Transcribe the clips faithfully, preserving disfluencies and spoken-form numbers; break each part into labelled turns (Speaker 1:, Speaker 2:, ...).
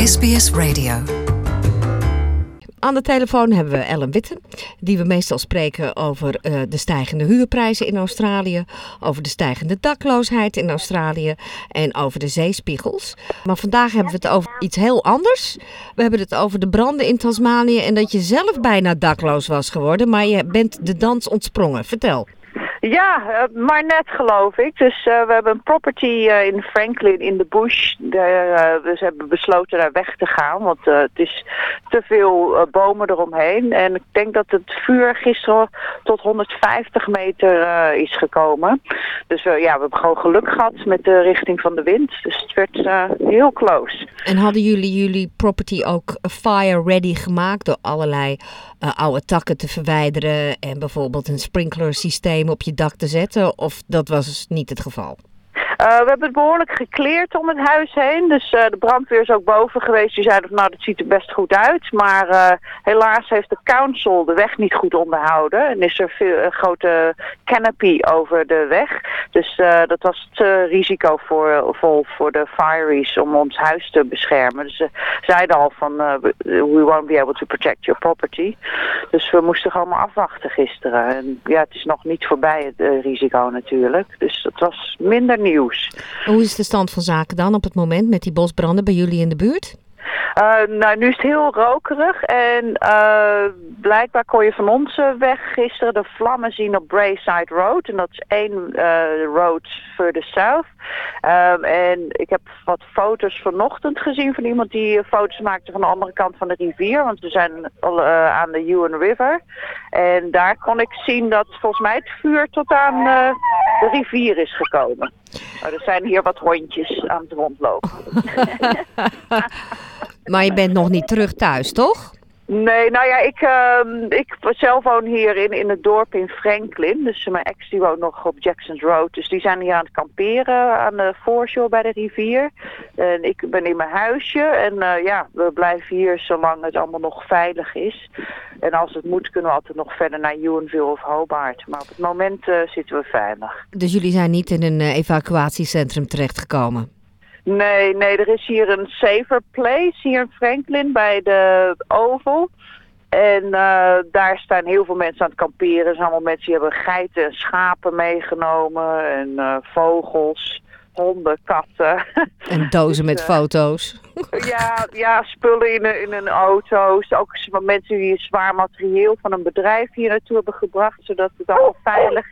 Speaker 1: S B S Radio.
Speaker 2: Aan de telefoon hebben we Ellen Witten, die we meestal spreken over uh, de stijgende huurprijzen in Australië, over de stijgende dakloosheid in Australië en over de zeespiegels. Maar vandaag hebben we het over iets heel anders. We hebben het over de branden in Tasmanië en dat je zelf bijna dakloos was geworden, maar je bent de dans ontsprongen. Vertel.
Speaker 3: Ja, uh, maar net geloof ik. Dus uh, we hebben een property uh, in Franklin in de bush. Daar, uh, dus hebben besloten daar weg te gaan, want uh, het is te veel uh, bomen eromheen. En ik denk dat het vuur gisteren tot honderdvijftig meter uh, is gekomen. Dus uh, ja, we hebben gewoon geluk gehad met de richting van de wind. Dus het werd uh, heel close.
Speaker 2: En hadden jullie jullie property ook fire ready gemaakt door allerlei uh, oude takken te verwijderen en bijvoorbeeld een sprinkler systeem op je dak te zetten, of dat was dus niet het geval?
Speaker 3: Uh, we hebben het behoorlijk gekleerd om het huis heen. Dus uh, de brandweer is ook boven geweest. Die zeiden van nou, dat ziet er best goed uit. Maar uh, helaas heeft de council de weg niet goed onderhouden. En is er veel, een grote canopy over de weg. Dus uh, dat was te risicovol voor, voor de fireys om ons huis te beschermen. Dus ze zeiden al van uh, we won't be able to protect your property. Dus we moesten gewoon maar afwachten gisteren. En ja, het is nog niet voorbij het uh, risico natuurlijk. Dus het was minder nieuws.
Speaker 2: Hoe is de stand van zaken dan op het moment met die bosbranden bij jullie in de buurt?
Speaker 3: Uh, nou, nu is het heel rokerig en uh, blijkbaar kon je van onze weg gisteren de vlammen zien op Braeside Road. En dat is één uh, road further south. Um, en ik heb wat foto's vanochtend gezien van iemand die foto's maakte van de andere kant van de rivier. Want we zijn al uh, aan de Huon River. En daar kon ik zien dat volgens mij het vuur tot aan uh, de rivier is gekomen. Maar er zijn hier wat hondjes aan het rondlopen.
Speaker 2: Maar je bent nog niet terug thuis, toch?
Speaker 3: Nee, nou ja, ik, uh, ik zelf woon hier in, in het dorp in Franklin. Dus mijn ex die woont nog op Jackson's Road. Dus die zijn hier aan het kamperen aan de foreshore bij de rivier. En ik ben in mijn huisje. En uh, ja, we blijven hier zolang het allemaal nog veilig is. En als het moet kunnen we altijd nog verder naar Huonville of Hobart. Maar op het moment uh, zitten we veilig.
Speaker 2: Dus jullie zijn niet in een uh, evacuatiecentrum terechtgekomen?
Speaker 3: Nee, nee, er is hier een safer place hier in Franklin bij de Oval. En uh, daar staan heel veel mensen aan het kamperen. Er zijn allemaal mensen die hebben geiten en schapen meegenomen en uh, vogels, honden, katten.
Speaker 2: En dozen met
Speaker 3: dus, uh,
Speaker 2: foto's.
Speaker 3: Ja, ja, spullen in een, in een auto. Ook mensen die zwaar materieel van een bedrijf hier naartoe hebben gebracht, zodat het allemaal veilig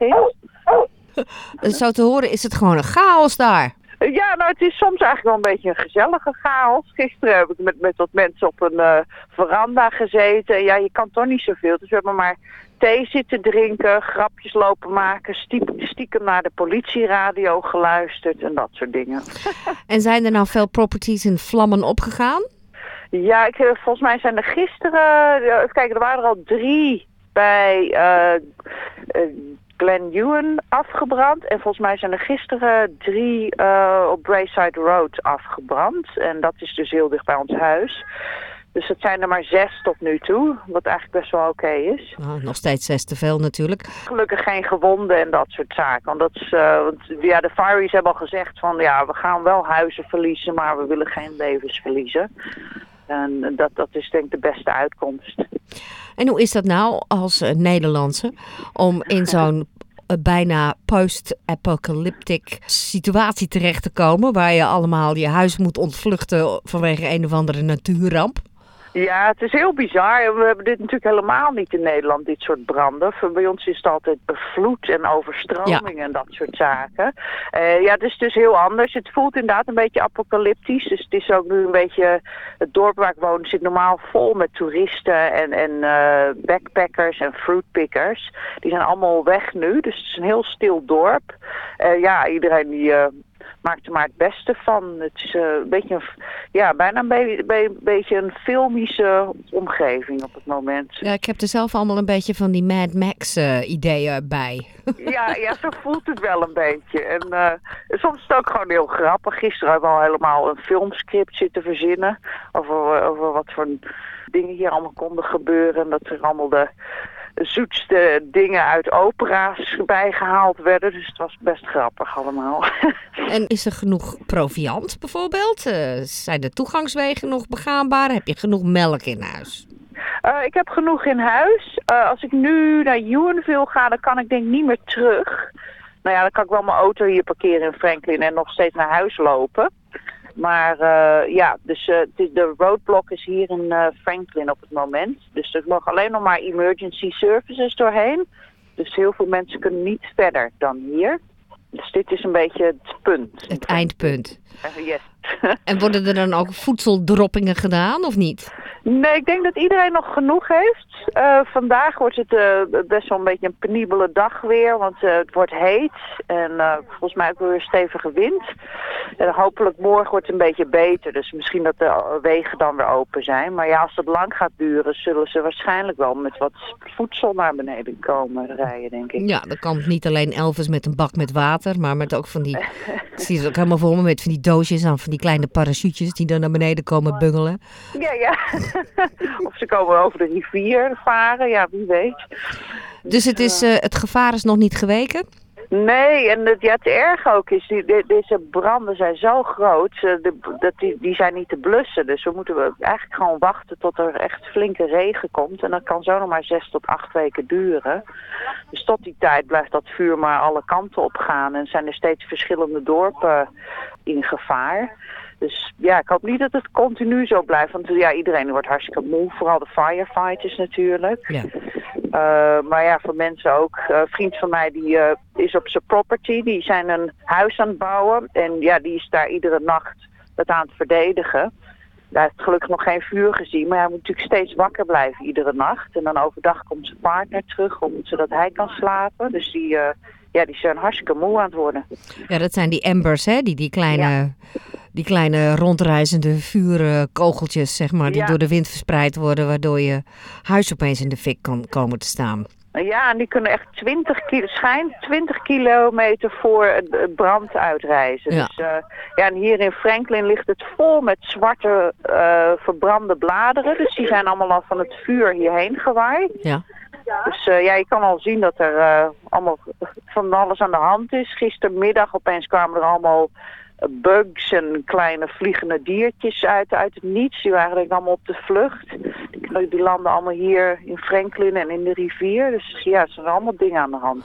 Speaker 3: is.
Speaker 2: Zo te horen is het gewoon een chaos daar.
Speaker 3: Ja, nou het is soms eigenlijk wel een beetje een gezellige chaos. Gisteren heb ik met, met wat mensen op een uh, veranda gezeten. Ja, je kan toch niet zoveel. Dus we hebben maar thee zitten drinken, grapjes lopen maken, stiekem, stiekem naar de politieradio geluisterd en dat soort dingen. En
Speaker 2: zijn er nou veel properties in vlammen opgegaan?
Speaker 3: Ja, ik, volgens mij zijn er gisteren, even kijken, er waren er al drie bij uh, uh, Glen Huon afgebrand. En volgens mij zijn er gisteren drie uh, op Braeside Road afgebrand. En dat is dus heel dicht bij ons huis. Dus het zijn er maar zes tot nu toe, wat eigenlijk best wel oké okay is.
Speaker 2: Nou, nog steeds zes te veel natuurlijk.
Speaker 3: Gelukkig geen gewonden en dat soort zaken. Want, dat is, uh, want ja, de fireys hebben al gezegd van ja, we gaan wel huizen verliezen, maar we willen geen levens verliezen. En dat, dat is denk ik de beste uitkomst.
Speaker 2: En hoe is dat nou als uh, Nederlandse om in zo'n uh, bijna post-apocalyptic situatie terecht te komen, waar je allemaal je huis moet ontvluchten vanwege een of andere natuurramp?
Speaker 3: Ja, het is heel bizar. We hebben dit natuurlijk helemaal niet in Nederland, dit soort branden. Bij ons is het altijd bevloed en overstroming ja. en dat soort zaken. Uh, ja, het is dus heel anders. Het voelt inderdaad een beetje apocalyptisch. Dus het is ook nu een beetje... Het dorp waar ik woon zit normaal vol met toeristen en, en uh, backpackers en fruitpickers. Die zijn allemaal weg nu. Dus het is een heel stil dorp. Uh, ja, iedereen die... Uh, maakt er maar het beste van. Het is uh, een beetje een, ja, bijna een, be- be- beetje een filmische omgeving op het moment.
Speaker 2: Ja, ik heb er zelf allemaal een beetje van die Mad Max uh, ideeën bij.
Speaker 3: Ja, ja, zo voelt het wel een beetje. En uh, soms is het ook gewoon heel grappig. Gisteren hebben we al helemaal een filmscript zitten verzinnen over, over wat voor dingen hier allemaal konden gebeuren. En dat er allemaal de zoetste dingen uit opera's bijgehaald werden. Dus het was best grappig allemaal.
Speaker 2: En is er genoeg proviant bijvoorbeeld? Uh, zijn de toegangswegen nog begaanbaar? Heb je genoeg melk in huis?
Speaker 3: Uh, ik heb genoeg in huis. Uh, als ik nu naar Ewanville ga, dan kan ik denk niet meer terug. Nou ja, dan kan ik wel mijn auto hier parkeren in Franklin en nog steeds naar huis lopen. Maar uh, ja, dus uh, de roadblock is hier in uh, Franklin op het moment. Dus er mogen alleen nog maar emergency services doorheen. Dus heel veel mensen kunnen niet verder dan hier. Dus dit is een beetje het punt.
Speaker 2: Het eindpunt.
Speaker 3: Uh, yes.
Speaker 2: En worden er dan ook voedseldroppingen gedaan of niet?
Speaker 3: Nee, ik denk dat iedereen nog genoeg heeft. Uh, vandaag wordt het uh, best wel een beetje een penibele dag weer, want uh, het wordt heet en uh, volgens mij ook weer stevige wind. En hopelijk morgen wordt het een beetje beter, dus misschien dat de wegen dan weer open zijn. Maar ja, als het lang gaat duren, zullen ze waarschijnlijk wel met wat voedsel naar beneden komen rijden, denk ik.
Speaker 2: Ja, dan kan het niet alleen Elvis met een bak met water, maar met ook van die, ik zie het ook helemaal voor me, met van die doosjes aan van die kleine parachutjes die dan naar beneden komen bungelen.
Speaker 3: Ja, ja. Of ze komen over de rivier varen, ja, wie weet.
Speaker 2: Dus het, is, uh, het gevaar is nog niet geweken?
Speaker 3: Nee, en het, ja, het erg ook is, die, die, deze branden zijn zo groot, uh, de, dat die, die zijn niet te blussen. Dus we moeten eigenlijk gewoon wachten tot er echt flinke regen komt. En dat kan zo nog maar zes tot acht weken duren. Dus tot die tijd blijft dat vuur maar alle kanten op gaan. En zijn er steeds verschillende dorpen in gevaar. Dus ja, ik hoop niet dat het continu zo blijft. Want ja, iedereen wordt hartstikke moe. Vooral de firefighters natuurlijk.
Speaker 2: Ja.
Speaker 3: Uh, maar ja, voor mensen ook. Uh, een vriend van mij die uh, is op zijn property. Die zijn een huis aan het bouwen. En ja, die is daar iedere nacht het aan het verdedigen. Hij heeft gelukkig nog geen vuur gezien. Maar hij moet natuurlijk steeds wakker blijven iedere nacht. En dan overdag komt zijn partner terug. Om, zodat hij kan slapen. Dus die... Uh, Ja, die zijn hartstikke moe aan het worden. Ja,
Speaker 2: dat zijn die embers, hè? Die, die, kleine, ja. die kleine rondreizende vuurkogeltjes, zeg maar, die ja. door de wind verspreid worden, waardoor je huis opeens in de fik kan komen te staan.
Speaker 3: Ja, en die kunnen echt twintig kilo, schijnt twintig kilometer voor het brand uitreizen. Ja. Dus, uh, ja, en hier in Franklin ligt het vol met zwarte uh, verbrande bladeren. Dus die zijn allemaal al van het vuur hierheen gewaaid.
Speaker 2: Ja.
Speaker 3: Dus uh, ja, je kan al zien dat er uh, allemaal van alles aan de hand is. Gistermiddag opeens kwamen er allemaal uh, bugs en kleine vliegende diertjes uit, uit het niets. Die waren denk ik allemaal op de vlucht. Die, die landen allemaal hier in Franklin en in de rivier. Dus ja, er zijn allemaal dingen aan de hand.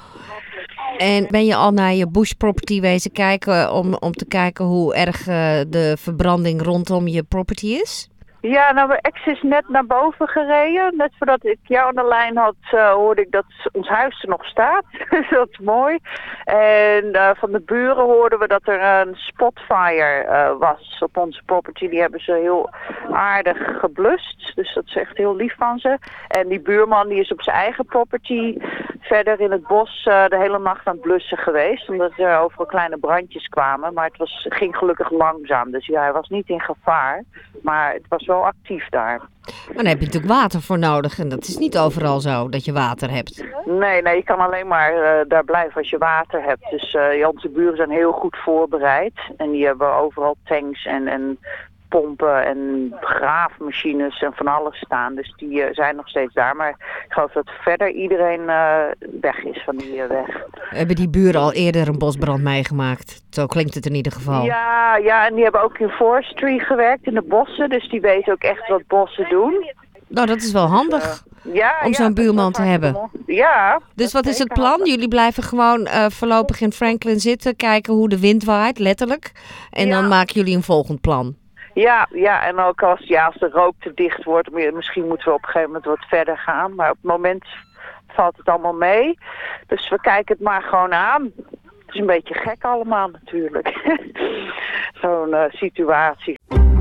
Speaker 2: En ben je al naar je bush property wezen kijken om, om te kijken hoe erg uh, de verbranding rondom je property is?
Speaker 3: Ja, nou, mijn ex is net naar boven gereden. Net voordat ik jou aan de lijn had, uh, hoorde ik dat ons huis er nog staat. Dat is mooi. En uh, van de buren hoorden we dat er een spotfire uh, was op onze property. Die hebben ze heel aardig geblust. Dus dat is echt heel lief van ze. En die buurman die is op zijn eigen property verder in het bos uh, de hele nacht aan het blussen geweest. Omdat er overal kleine brandjes kwamen. Maar het was, ging gelukkig langzaam. Dus ja, hij was niet in gevaar. Maar het was wel actief daar.
Speaker 2: Maar dan heb je natuurlijk water voor nodig. En dat is niet overal zo, dat je water hebt.
Speaker 3: Nee, nee, je kan alleen maar uh, daar blijven als je water hebt. Dus uh, ja, onze buren zijn heel goed voorbereid. En die hebben overal tanks en, en pompen en graafmachines en van alles staan. Dus die uh, zijn nog steeds daar. Maar ik geloof dat verder iedereen uh, weg is van die uh, weg.
Speaker 2: Hebben die buren al eerder een bosbrand meegemaakt? Zo klinkt het in ieder geval.
Speaker 3: Ja, ja, en die hebben ook in forestry gewerkt, in de bossen. Dus die weten ook echt wat bossen doen.
Speaker 2: Nou, dat is wel handig. Dus, uh, ja, om zo'n ja, buurman te hebben.
Speaker 3: Ja.
Speaker 2: Dus wat is het plan? Jullie blijven gewoon uh, voorlopig in Franklin zitten, kijken hoe de wind waait, letterlijk. En ja. dan maken jullie een volgend plan.
Speaker 3: Ja, ja, en ook als, ja, als de rook te dicht wordt, misschien moeten we op een gegeven moment wat verder gaan. Maar op het moment valt het allemaal mee. Dus we kijken het maar gewoon aan. Het is een beetje gek allemaal natuurlijk. Zo'n uh, situatie.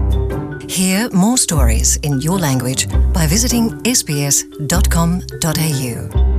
Speaker 1: Hear more stories in your language by visiting s b s dot com dot a u.